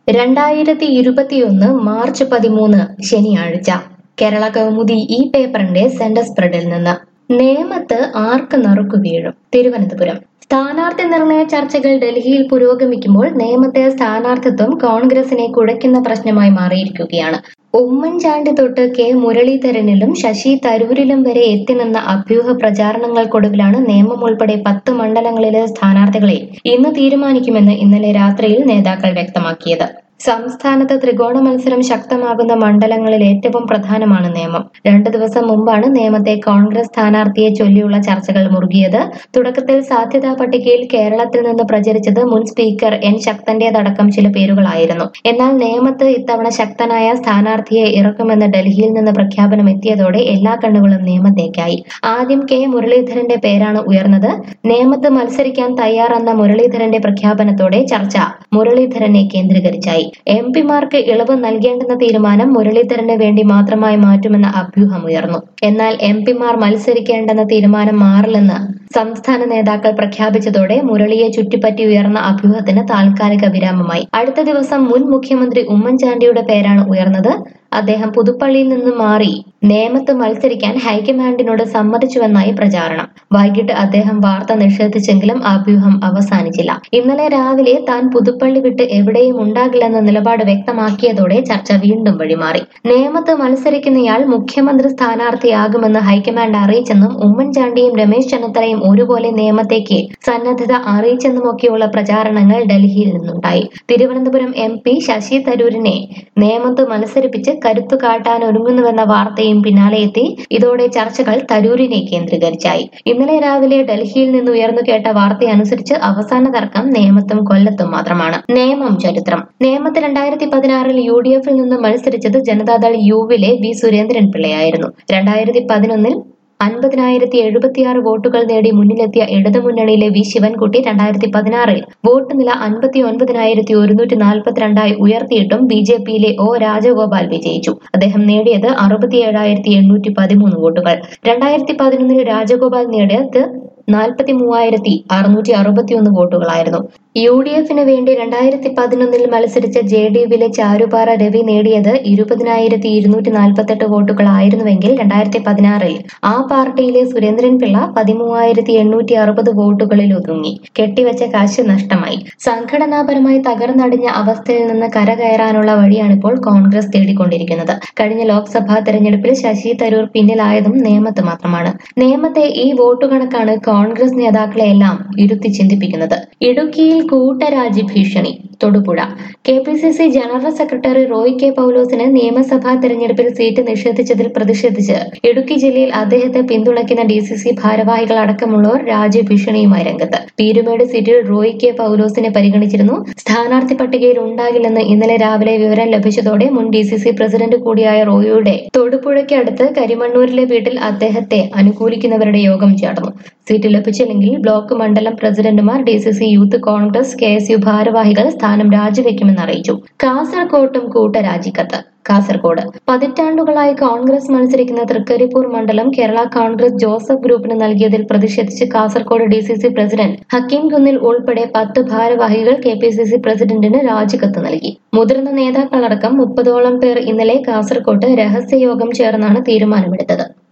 2021 March 13 ശനിയാഴ്ച കേരള കൗമുദി ഈ പേപ്പറിന്റെ സെന്റർ സ്പ്രെഡിൽ നിന്ന് നേമത്ത് ആർക്ക് നറുക്കു വീഴും. തിരുവനന്തപുരം സ്ഥാനാർത്ഥി നിർണയ ചർച്ചകൾ ഡൽഹിയിൽ പുരോഗമിക്കുമ്പോൾ നേമത്തെ സ്ഥാനാർത്ഥിത്വം കോൺഗ്രസിനെ കുഴയ്ക്കുന്ന പ്രശ്നമായി മാറിയിരിക്കുകയാണ്. ഉമ്മൻചാണ്ടി തൊട്ട് കെ മുരളീധരനിലും ശശി തരൂരിലും വരെ എത്തിനിന്ന അഭ്യൂഹ പ്രചാരണങ്ങൾക്കൊടുവിലാണ് നേമം ഉൾപ്പെടെ 10 മണ്ഡലങ്ങളിലെ സ്ഥാനാർത്ഥികളെ ഇന്ന് തീരുമാനിക്കുമെന്ന് ഇന്നലെ രാത്രിയിൽ നേതാക്കൾ വ്യക്തമാക്കിയത്. സംസ്ഥാനത്ത് ത്രികോണ മത്സരം ശക്തമാകുന്ന മണ്ഡലങ്ങളിൽ ഏറ്റവും പ്രധാനമാണ് നേമം. 2 ദിവസം മുമ്പാണ് നേമത്തെ കോൺഗ്രസ് സ്ഥാനാർത്ഥിയെ ചൊല്ലിയുള്ള ചർച്ചകൾ മുറുകിയത്. തുടക്കത്തിൽ സാധ്യതാ പട്ടികയിൽ കേരളത്തിൽ നിന്ന് പ്രചരിച്ചത് മുൻ സ്പീക്കർ എൻ ശക്തന്റേതടക്കം ചില പേരുകളായിരുന്നു. എന്നാൽ നേമത്ത് ഇത്തവണ ശക്തനായ സ്ഥാനാർത്ഥിയെ ഇറക്കുമെന്ന് ഡൽഹിയിൽ നിന്ന് പ്രഖ്യാപനം എത്തിയതോടെ എല്ലാ കണ്ണുകളും നേമത്തേക്കായി. ആദ്യം കെ മുരളീധരന്റെ പേരാണ് ഉയർന്നത്. നേമത്ത് മത്സരിക്കാൻ തയ്യാറെന്ന മുരളീധരന്റെ പ്രഖ്യാപനത്തോടെ ചർച്ച മുരളീധരനെ കേന്ദ്രീകരിച്ചായി. എംപിമാർക്ക് ഇളവ് നൽകേണ്ടെന്ന തീരുമാനം മുരളീധരന് വേണ്ടി മാത്രമായി മാറ്റുമെന്ന അഭ്യൂഹമുയർന്നു. എന്നാൽ എംപിമാർ മത്സരിക്കേണ്ടെന്ന തീരുമാനം മാറില്ലെന്ന് സംസ്ഥാന നേതാക്കൾ പ്രഖ്യാപിച്ചതോടെ മുരളിയെ ചുറ്റിപ്പറ്റി ഉയർന്ന അഭ്യൂഹത്തിന് താൽക്കാലിക വിരാമമായി. അടുത്ത ദിവസം മുൻ മുഖ്യമന്ത്രി ഉമ്മൻചാണ്ടിയുടെ പേരാണ് ഉയർന്നത്. അദ്ദേഹം പുതുപ്പള്ളിയിൽ നിന്ന് മാറി നേമത്ത് മത്സരിക്കാൻ ഹൈക്കമാൻഡിനോട് സമ്മതിച്ചുവെന്നായി പ്രചാരണം. വൈകിട്ട് അദ്ദേഹം വാർത്ത നിഷേധിച്ചെങ്കിലും അഭ്യൂഹം അവസാനിച്ചില്ല. ഇന്നലെ രാവിലെ താൻ പുതുപ്പള്ളി വിട്ട് എവിടെയും ഉണ്ടാകില്ലെന്ന നിലപാട് വ്യക്തമാക്കിയതോടെ ചർച്ച വീണ്ടും വഴിമാറി. നേമത്ത് മത്സരിക്കുന്നയാൾ മുഖ്യമന്ത്രി സ്ഥാനാർത്ഥിയാകുമെന്ന് ഹൈക്കമാൻഡ് അറിയിച്ചെന്നും ഉമ്മൻചാണ്ടിയും രമേശ് ചെന്നിത്തലയും ഒരുപോലെ നേമത്തേക്ക് സന്നദ്ധത അറിയിച്ചെന്നുമൊക്കെയുള്ള പ്രചാരണങ്ങൾ ഡൽഹിയിൽ നിന്നുണ്ടായി. തിരുവനന്തപുരം MP ശശി തരൂരിനെ നേമത്ത് മത്സരിപ്പിച്ച് കരുത്തു കാട്ടാനൊരുങ്ങുന്നുവെന്ന വാർത്തയും പിന്നാലെ എത്തി. ഇതോടെ ചർച്ചകൾ തരൂരിനെ കേന്ദ്രീകരിച്ചായി. ഇന്നലെ രാവിലെ ഡൽഹിയിൽ നിന്ന് ഉയർന്നു കേട്ട വാർത്തയനുസരിച്ച് അവസാന തർക്കം നേമത്തും കൊല്ലത്തും മാത്രമാണ്. നേമം ചരിത്രം. നേമത്ത് 2016-ൽ UDF-ൽ നിന്ന് മത്സരിച്ചത് ജനതാദൾ യുവിലെ വി സുരേന്ദ്രൻ പിള്ളയായിരുന്നു. 2011-ൽ 50,076 വോട്ടുകൾ നേടി മുന്നിലെത്തിയ ഇടതുമുന്നണിയിലെ വി ശിവൻകുട്ടി 2016-ൽ വോട്ട് നില 59,142 ഉയർത്തിയിട്ടും BJP-യിലെ O രാജഗോപാൽ വിജയിച്ചു. അദ്ദേഹം നേടിയത് 67,813 വോട്ടുകൾ. 2011-ൽ രാജഗോപാൽ നേടിയത് 43,661 വോട്ടുകളായിരുന്നു. UDF-ന് വേണ്ടി 2011-ൽ മത്സരിച്ച JDU-വിലെ ചാരുപാറ രവി നേടിയത് 20,248 വോട്ടുകളായിരുന്നുവെങ്കിൽ 2016-ൽ ആ പാർട്ടിയിലെ സുരേന്ദ്രൻ പിള്ള 13,860 വോട്ടുകളിൽ ഒതുങ്ങി. കെട്ടിവെച്ച കാശ് നഷ്ടമായി. സംഘടനാപരമായി തകർന്നടിഞ്ഞ അവസ്ഥയിൽ നിന്ന് കരകയറാനുള്ള വഴിയാണിപ്പോൾ കോൺഗ്രസ് തേടിക്കൊണ്ടിരിക്കുന്നത്. കഴിഞ്ഞ ലോക്സഭാ തെരഞ്ഞെടുപ്പിൽ ശശി തരൂർ പിന്നിലായതും നേമത്ത് മാത്രമാണ്. നേമത്തെ ഈ വോട്ടുകണക്കാണ് കോൺഗ്രസ് നേതാക്കളെയെല്ലാം ഇരുത്തി ചിന്തിപ്പിക്കുന്നത്. ഇടുക്കിയിൽ കൂട്ടരാജി ഭീഷണി. Thodupuzha KPCC general secretary Roy K പൗലോസിന് നിയമസഭാ തെരഞ്ഞെടുപ്പിൽ സീറ്റ് നിഷേധിച്ചതിൽ പ്രതിഷേധിച്ച് ഇടുക്കി ജില്ലയിൽ അദ്ദേഹത്തെ പിന്തുണയ്ക്കുന്ന DCC ഭാരവാഹികൾ അടക്കമുള്ളവർ രാജ്യഭീഷണിയുമായി രംഗത്ത്. പീരുമേട് സീറ്റിൽ റോയ് കെ പൗലോസിനെ പരിഗണിച്ചിരുന്നു. സ്ഥാനാർത്ഥി പട്ടികയിൽ ഉണ്ടാകില്ലെന്ന് ഇന്നലെ രാവിലെ വിവരം ലഭിച്ചതോടെ മുൻ DCC പ്രസിഡന്റ് കൂടിയായ റോയിയുടെ തൊടുപുഴയ്ക്ക് അടുത്ത് കരിമണ്ണൂരിലെ വീട്ടിൽ അദ്ദേഹത്തെ അനുകൂലിക്കുന്നവരുടെ യോഗം ചേർന്നു. സീറ്റ് ലഭിച്ചില്ലെങ്കിൽ ബ്ലോക്ക് മണ്ഡലം പ്രസിഡന്റുമാർ DCC യൂത്ത് കോൺഗ്രസ് KSU ഭാരവാഹികൾ സ്ഥാനം രാജിവെക്കുമെന്ന് അറിയിച്ചു. കാസർകോട്ടും കൂട്ടരാജിക്കത്ത്. കാസർകോട് പതിറ്റാണ്ടുകളായി കോൺഗ്രസ് മത്സരിക്കുന്ന തൃക്കരിപ്പൂർ മണ്ഡലം കേരള കോൺഗ്രസ് ജോസഫ് ഗ്രൂപ്പിന് നൽകിയതിൽ പ്രതിഷേധിച്ച് കാസർകോട് DCC പ്രസിഡന്റ് ഹക്കീം കുന്നിൽ ഉൾപ്പെടെ 10 ഭാരവാഹികൾ KPCC പ്രസിഡന്റിന് രാജിക്കത്ത് നൽകി. മുതിർന്ന നേതാക്കളടക്കം 30ഓളം പേർ ഇന്നലെ കാസർകോട്ട് രഹസ്യയോഗം ചേർന്നാണ് തീരുമാനമെടുത്തത്.